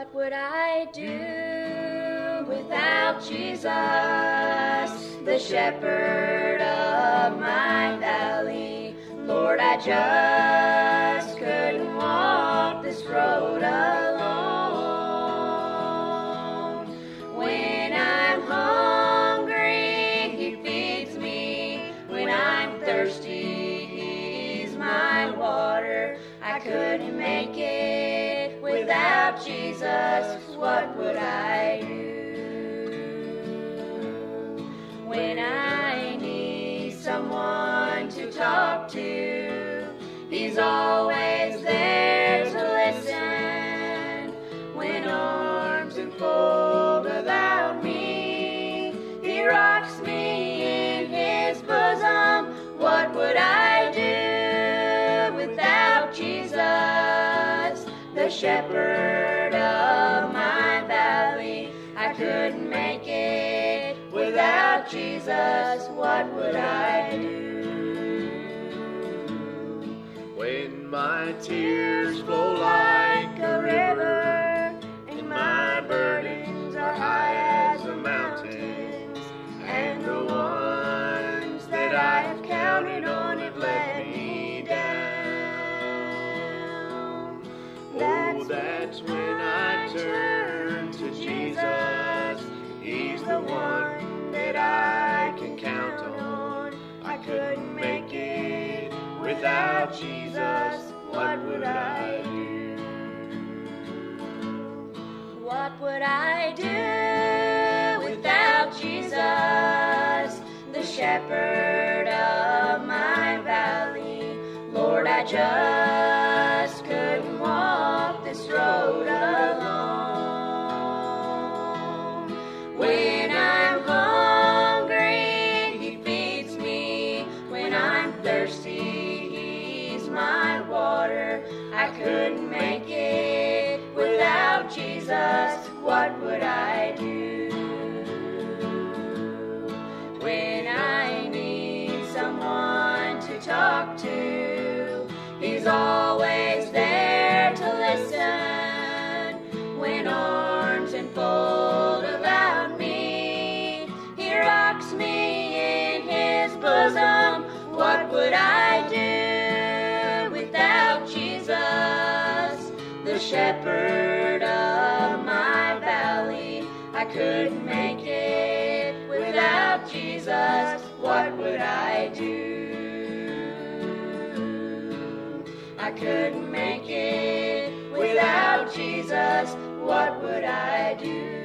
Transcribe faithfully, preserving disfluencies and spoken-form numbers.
What would I do without Jesus, the shepherd of my valley? Lord, I just couldn't walk this road alone. When I'm hungry, He feeds me. When I'm thirsty, He's my water. I couldn't make it without Jesus. What would I do? When I need someone to talk to, He's always there to listen. When arms enfold about me, He rocks me in His bosom. What would I do without Jesus, the shepherd of my valley? I couldn't make it without Jesus. What would I do? When my tears flow like a river, and my burdens are high as the mountains, and the ones that I have counted on have let me down. Oh, that's when I turn to Jesus. He's the one that I can count on. I couldn't make it without Jesus. What would I do? What would I do without Jesus, the shepherd of my valley? Lord, I just couldn't walk this road alone. When I'm hungry, He feeds me. When I'm thirsty, He's my water. I couldn't make it without Jesus. What would I do? When I need someone to talk to, He's always there to listen. When arms enfold about me, He rocks me in His bosom. What would I do without Jesus, the shepherd of my valley? I couldn't make it without Jesus. What would I do? I couldn't make it without Jesus. What would I do?